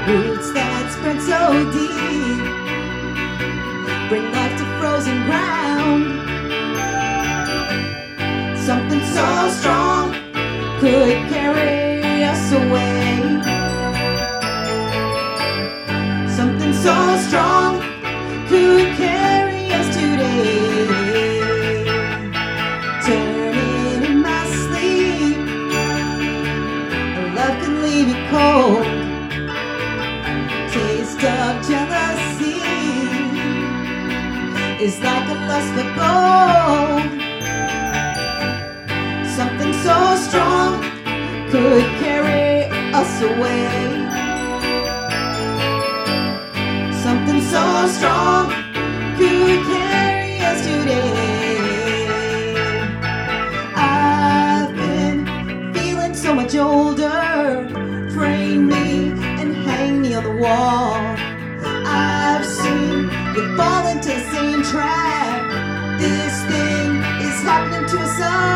Roots that spread so deep bring life to frozen ground. Something so strong could carry us away. Something so strong could carry us today. Turning in my sleep, love can leave you cold. Taste of jealousy is like a lust for gold. Something so strong could carry us away. Something so strong could carry us today. I've been feeling so much older. Frame me and hang me on the wall. I've seen you fall into the same trap. This thing is happening to us all.